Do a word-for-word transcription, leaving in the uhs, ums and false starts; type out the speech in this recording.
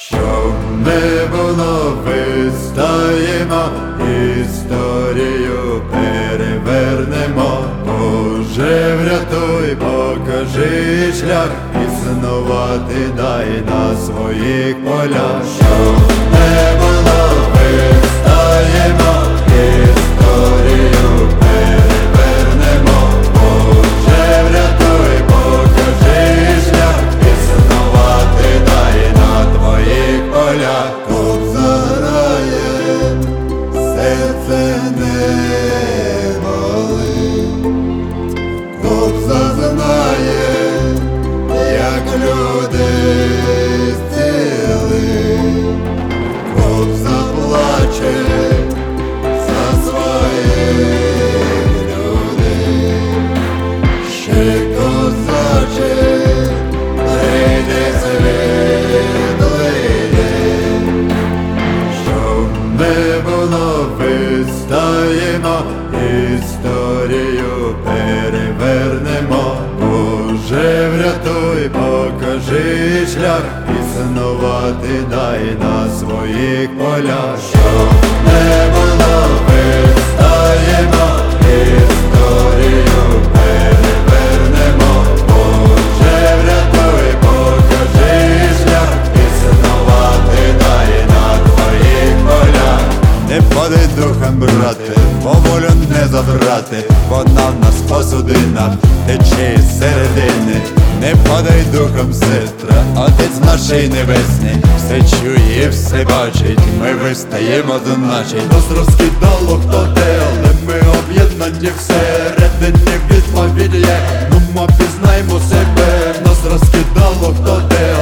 Щоб не було, вистаємо, історію перевернемо. Боже, врятуй, покажи шлях, існувати дай на своїх полях. Щоб не було, вистаємо, історію перевернемо. Боже, врятуй, покажи шлях, існувати дай на твоїх полях. Кобза грає, серце не болить. Кобза знає, як люди зцілить. Кобза плаче за своїх людей. Ще козаче, прийде світлий день. Щоб не було, вистаємо, історію перевернемо. Боже, врятуй, покажи шлях, існувати дай на своїх полях. Щоб не було, вистаємо, історію перевернемо. Боже, врятуй, покажи шлях, існувати дай на твоїх полях. Не падай духом, брате, поволю не забрати, вона в нас посудина тече із середини. Не падай духом, сестра, Отець нашій небесний все чує, все бачить, ми вистаємо, значить. Нас розкидало хто де, але ми об'єднані всередині, відповідь є, ну ми пізнаємо себе. Нас розкидало хто де,